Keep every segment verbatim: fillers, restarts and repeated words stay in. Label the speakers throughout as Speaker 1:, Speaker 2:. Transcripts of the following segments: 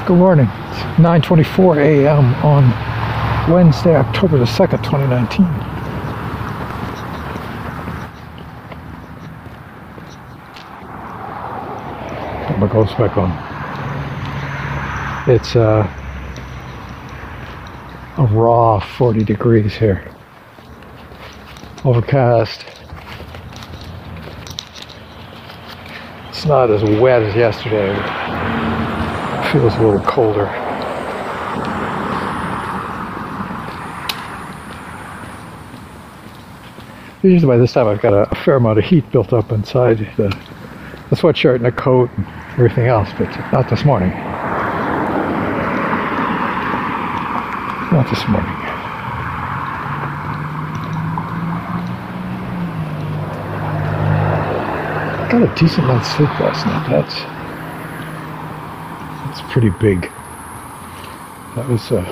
Speaker 1: Good morning. It's nine twenty-four a m on Wednesday, October the second, twenty nineteen. Put my gloves back on. It's uh, a raw forty degrees here. Overcast. It's not as wet as yesterday. It feels a little colder. Usually by this time I've got a, a fair amount of heat built up inside the, the sweatshirt and the coat and everything else, but not this morning. Not this morning. I got a decent night's sleep last night. That's that's pretty big. That was uh,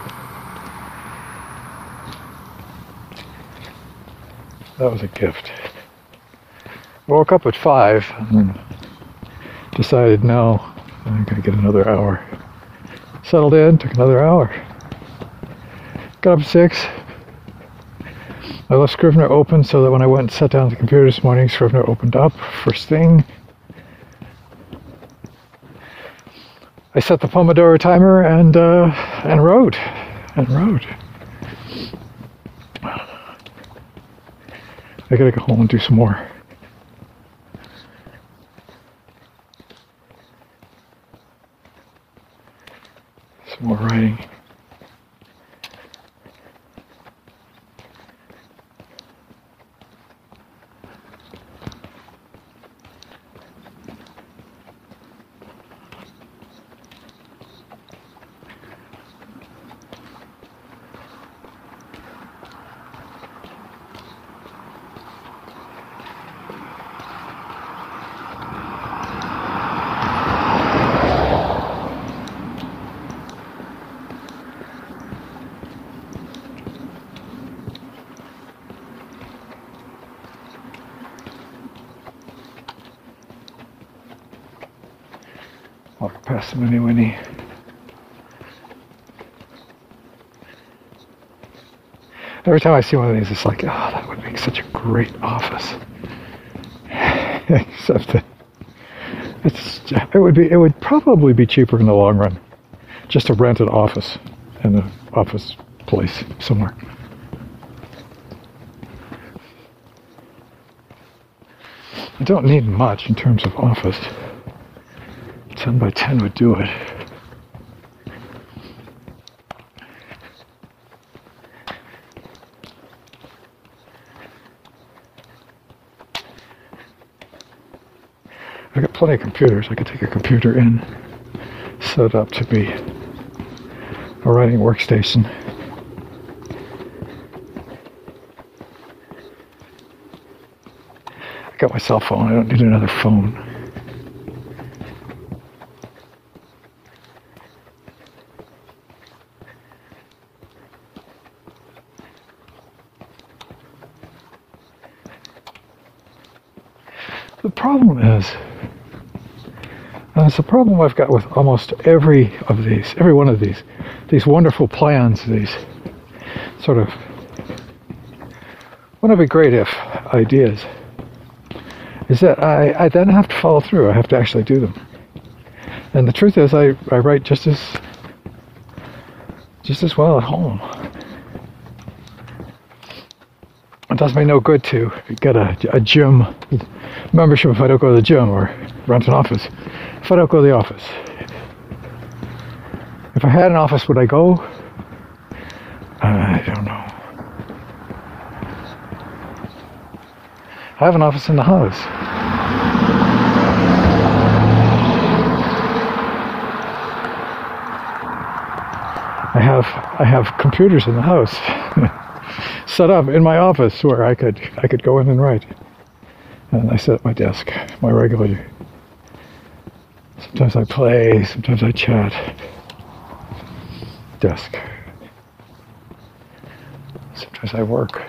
Speaker 1: that was a gift. I woke up at five and then decided no, I'm gonna get another hour. Settled in, took another hour. Got up at six. I left Scrivener open so that when I went and sat down at the computer this morning, Scrivener opened up first thing. I set the Pomodoro timer and uh, and wrote and wrote. I gotta go home and do some more. Some more writing. Walk past the Winnie Winnie. Every time I see one of these, it's like, oh, that would make such a great office. Except that it's, it would be, it would probably be cheaper in the long run, just to rent an office in an office place somewhere. I don't need much in terms of office. ten by ten would do it. I've got plenty of computers. I could take a computer in, set it up to be a writing workstation. I got my cell phone. I don't need another phone. The problem is, and it's a problem I've got with almost every of these, every one of these, these wonderful plans, these sort of, wouldn't it be great if ideas, is that I, I then have to follow through. I have to actually do them. And the truth is, I, I write just as, just as well at home. It does me no good to get a, a gym membership if I don't go to the gym, or rent an office if I don't go to the office. If I had an office, would I go? I don't know. I have an office in the house. I have I have computers in the house set up in my office where I could I could go in and write. And I sit at my desk, my regular. Sometimes I play, sometimes I chat. Desk. Sometimes I work.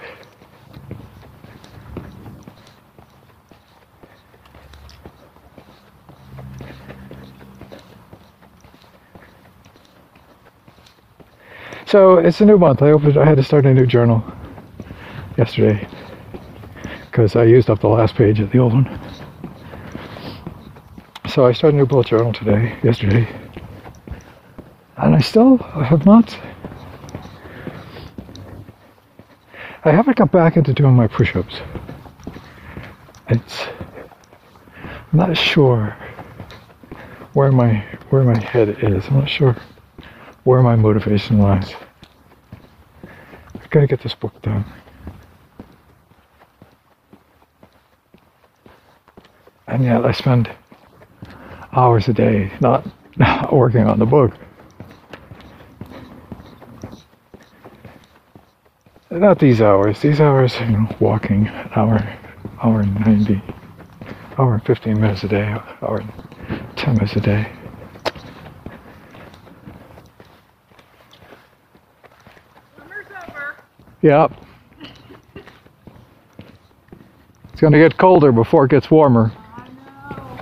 Speaker 1: So it's a new month. I opened. I had to start a new journal yesterday because I used up the last page of the old one. So I started a new bullet journal today, yesterday, and I still have not. I haven't got back into doing my push-ups. It's. I'm not sure where my where my head is. I'm not sure where my motivation lies. I've got to get this book done. And yet I spend hours a day not, not working on the book. Not these hours. These hours, you know, walking an hour, hour and ninety, hour and fifteen minutes a day, hour and ten minutes a day.
Speaker 2: Summer's over.
Speaker 1: Yep. It's going to get colder before it gets warmer.
Speaker 2: I know.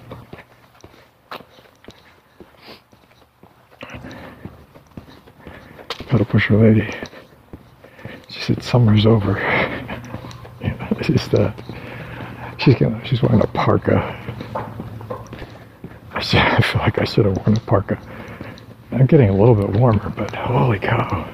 Speaker 1: Gotta push her lady. She said summer's over. She's uh, she's gonna, she's wearing a parka. I, should, I feel like I should have worn a parka. I'm getting a little bit warmer, but holy cow.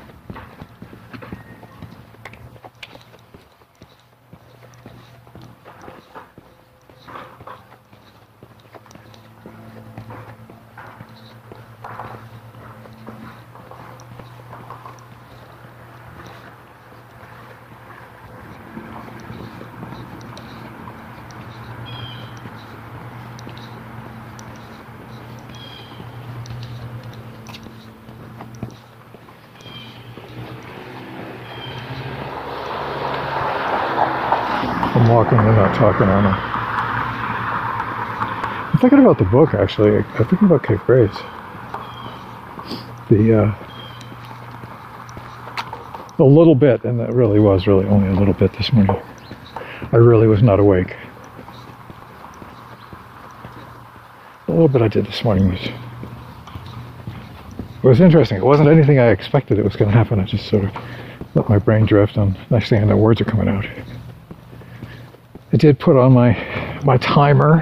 Speaker 1: I'm walking and not talking on them. I'm thinking about the book, actually. I'm thinking about Cape Grace. The, uh, a little bit, and that really was really only a little bit this morning. I really was not awake. A little bit I did this morning was, it was interesting. It wasn't anything I expected it was going to happen. I just sort of let my brain drift, and next thing I know, words are coming out. I did put on my my timer.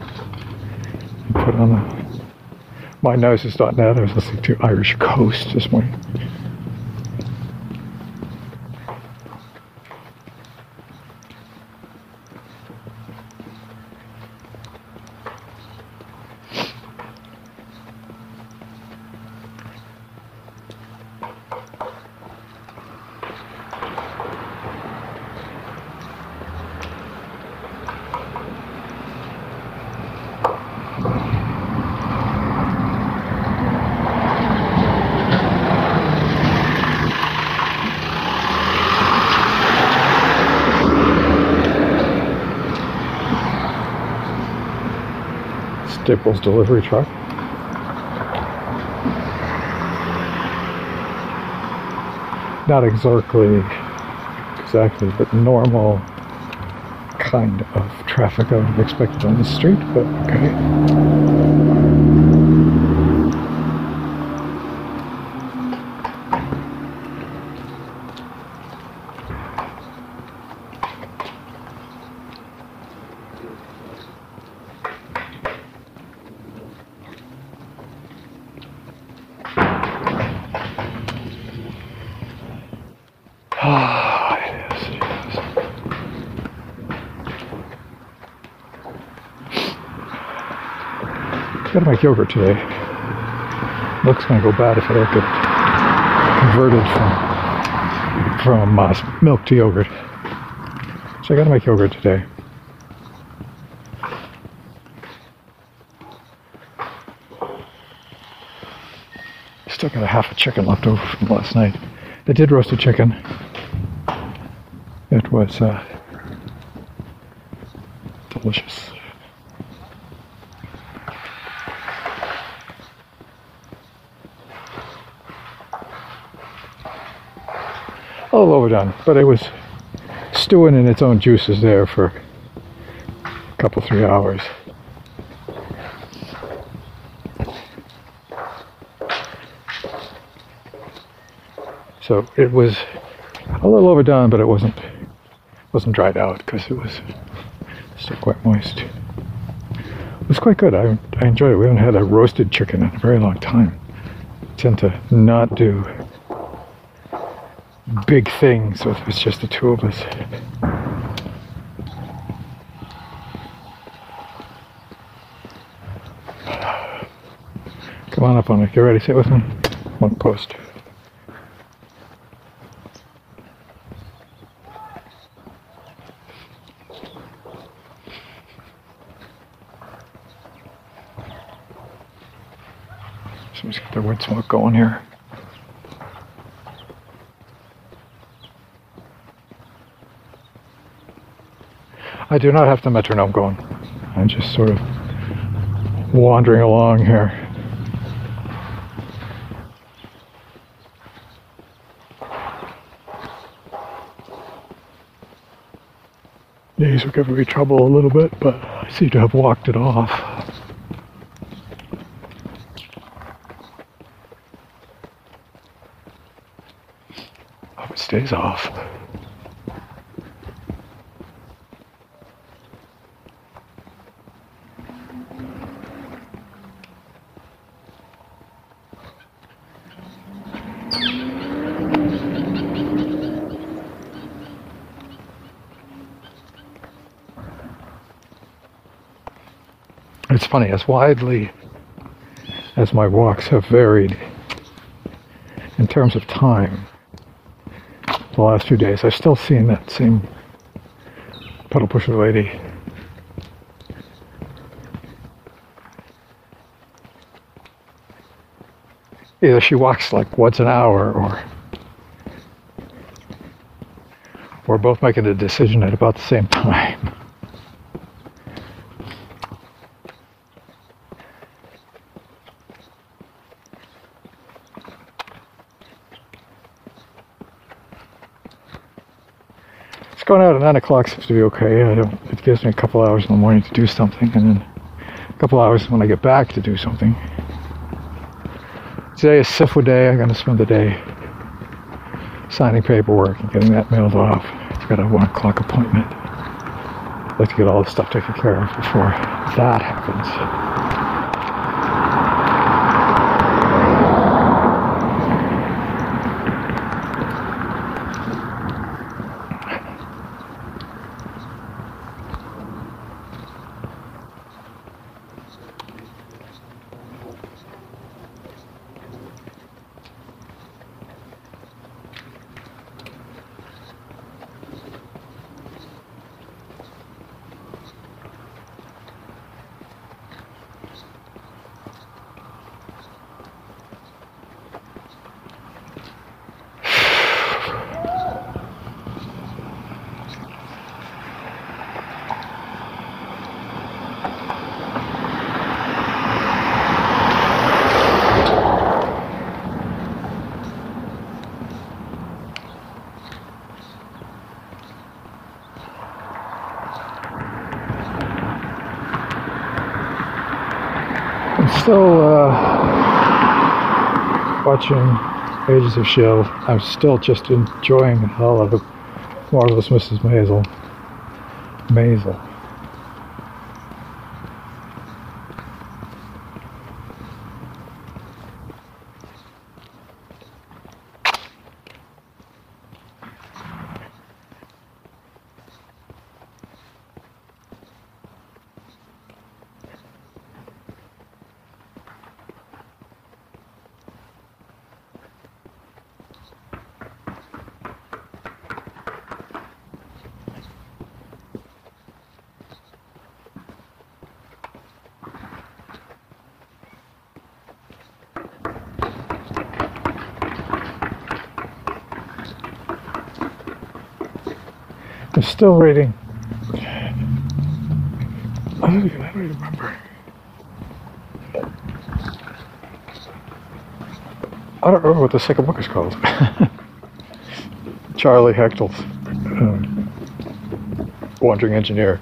Speaker 1: I put on the my noses dot net. I was listening to Irish Coast this morning. Staples delivery truck. Not exactly, exactly, but normal kind of traffic I would have expected on the street, but okay. Ah, it is, it is. Gotta make yogurt today. Milk's gonna go bad if I don't get converted from from uh, milk to yogurt. So I gotta make yogurt today. Still got a half a chicken left over from last night. I did roast a chicken. It was uh, delicious. A little overdone, but it was stewing in its own juices there for a couple, three hours. So it was a little overdone, but it wasn't wasn't dried out because it was still quite moist. It was quite good. I, I enjoyed it. We haven't had a roasted chicken in a very long time. I tend to not do big things if it's just the two of us. Come on up on me. Get ready. Sit with me. One post. Someone's got their wood smoke going here. I do not have the metronome going. I'm just sort of wandering along here. These were giving me trouble a little bit, but I seem to have walked it off. Hope it stays off. It's funny, as widely as my walks have varied in terms of time, the last few days, I've still seen that same pedal pusher lady. Either she walks like once an hour, or we're both making a decision at about the same time. Going out at nine o'clock seems to be okay. I don't, it gives me a couple hours in the morning to do something, and then a couple hours when I get back to do something. Today is S I F W day. I'm going to spend the day signing paperwork and getting that mailed off. I've got a one o'clock appointment. I'd like to get all this stuff taken care of before that happens. Still uh, watching Ages of Shield. I'm still just enjoying the hell of a Marvelous Missus Maisel. Maisel. I'm still reading. I don't even, I don't even remember. I don't remember what the second book is called. Charlie Hechtel's um, Wandering Engineer.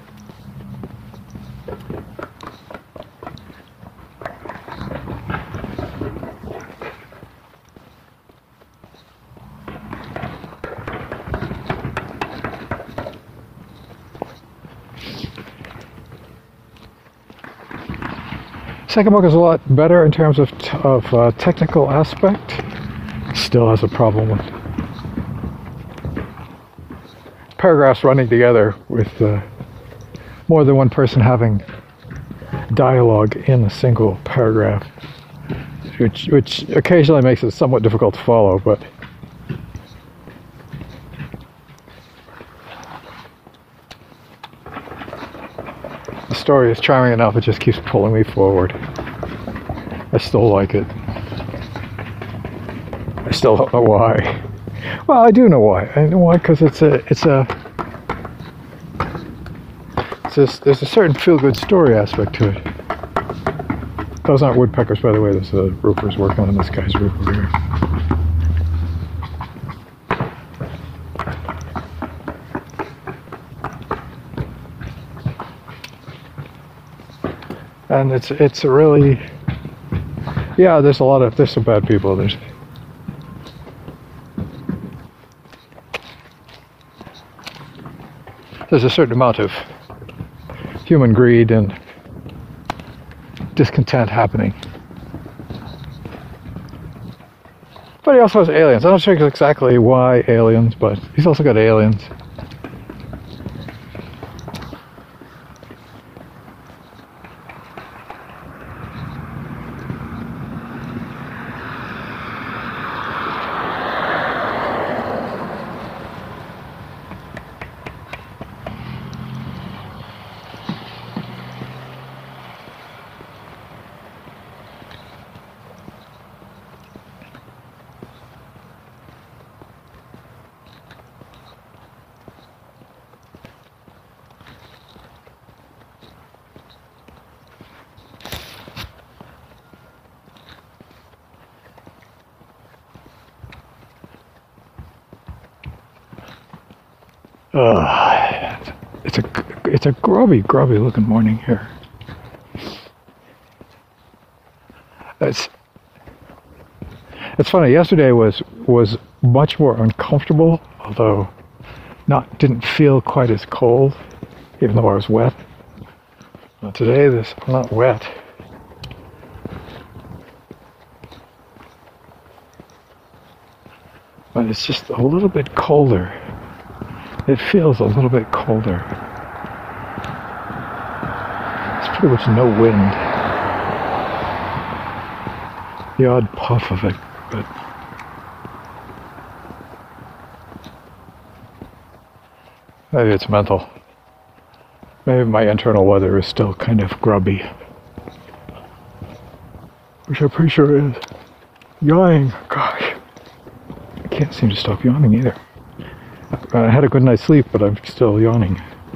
Speaker 1: Second book is a lot better in terms of t- of uh, technical aspect. Still has a problem with paragraphs running together with uh, more than one person having dialogue in a single paragraph, which which occasionally makes it somewhat difficult to follow, but the story is charming enough, it just keeps pulling me forward. I still like it. I still don't know why. Well, I do know why. I know why because it's a it's a it's a, there's a certain feel-good story aspect to it. Those aren't woodpeckers, by the way. There's a roofers working on this guy's roof over here. And it's it's a really, yeah, there's a lot of, there's some bad people. There's there's a certain amount of human greed and discontent happening. But he also has aliens. I'm not sure exactly why aliens, but he's also got aliens. Uh, it's a it's a grubby, grubby looking morning here. It's it's funny. Yesterday was was much more uncomfortable, although not didn't feel quite as cold, even though I was wet. Well, today, this I'm not wet. But it's just a little bit colder. It feels a little bit colder. It's pretty much no wind. The odd puff of it, but maybe it's mental. Maybe my internal weather is still kind of grubby. Which I'm pretty sure is. Yawning, gosh. I can't seem to stop yawning either. I had a good night's sleep, but I'm still yawning.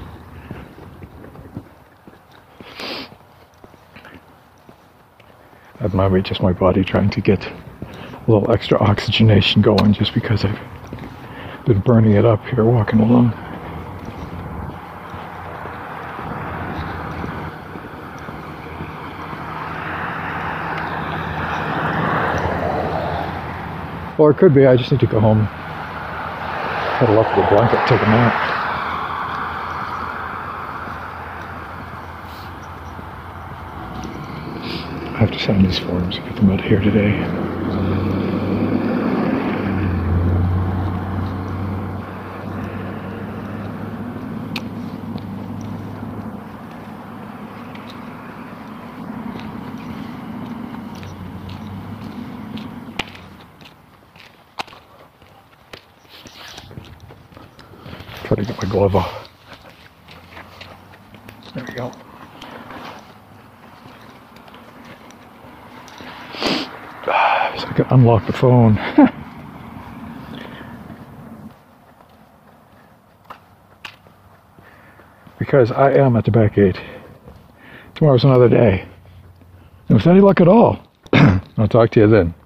Speaker 1: That might be just my body trying to get a little extra oxygenation going just because I've been burning it up here walking along. Or it could be I just need to go home, cuddle up with a blanket, take a nap. I have to sign these forms, get them out here today. Try to get my glove off. There we go. So I can unlock the phone. Because I am at the back gate. Tomorrow's another day. And with any luck at all, I'll talk to you then.